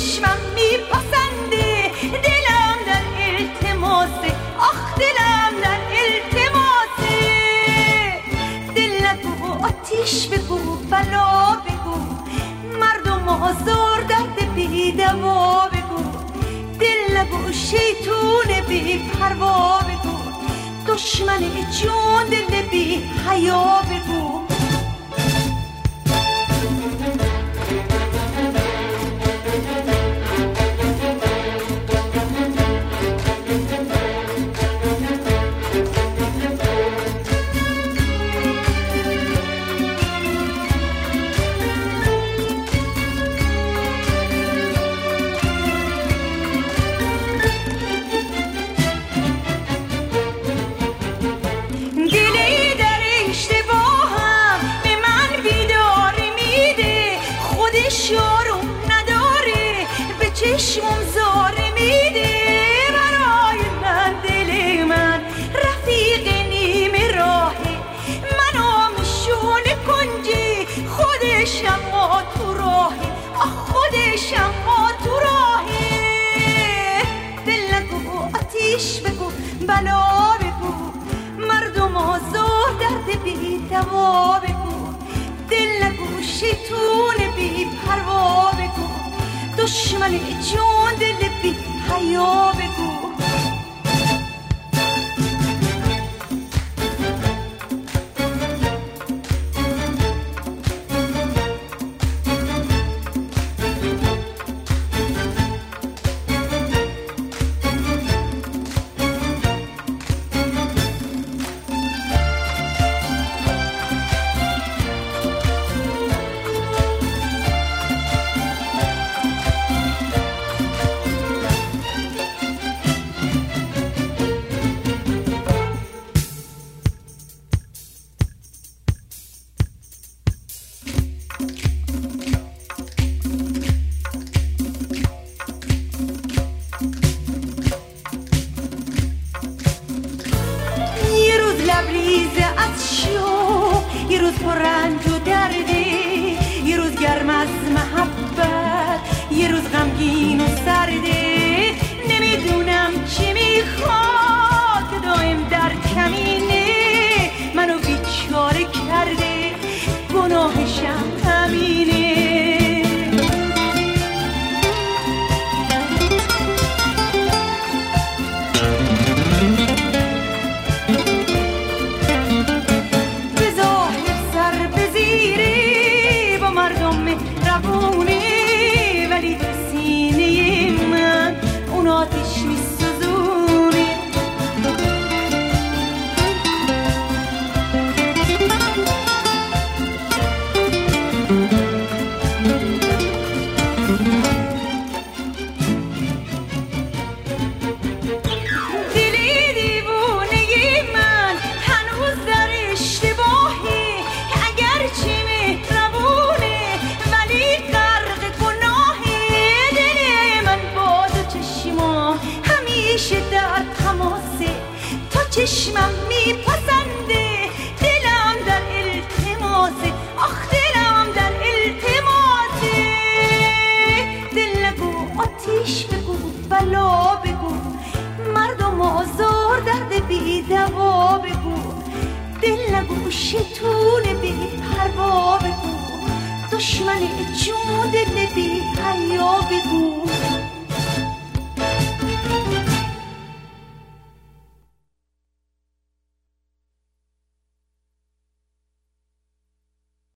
چشمم میپسنده، دلم در التماسه، آخ دلم در التماسه. دل نگو آتیش بگو، بلا بگو، مردم آزار درد بی دوا بگو. دل نگو شیطون بی پروا بگو، دشمن جون دل بی حیا بگو. چشمم زار میده برای من، دل من رفیق نیم راهه، منو میشونه کنجی، خودش اما تو راهه، آخ خودش اما تو راهه. دل نگو آتیش بگو، بلا بگو، مردم آزار درد بی دوا بگو. دل نگو شیطون بی پروا بگو، دشمن جون دل بی حیا بگو. لبریز از شوق، یه روز پر رنج و درده، یه روز گرم از محبت، یه روز غمگین و سرده. نمیدونم چی میخواد دائم در کمینه، منو بیچاره کرده، گناهشم همینه. ولی تو سینه من اون آتیش میسوزونه. دلی دیوونه من هنوز در اشتباهی، اگرچه مهربونه ولی غرق گناهی. دل من با دو چشما همیشه در تماسه، تا چشمم میپسنده، دلم در التماسه، آخ دلم در التماسه. دل نگو آتیش بگو، بلا بگو، مردم آزار درد بی دوا بگو. دل نگو شیطون بی پروا بگو، دشمن جون دل بی حیا بگو.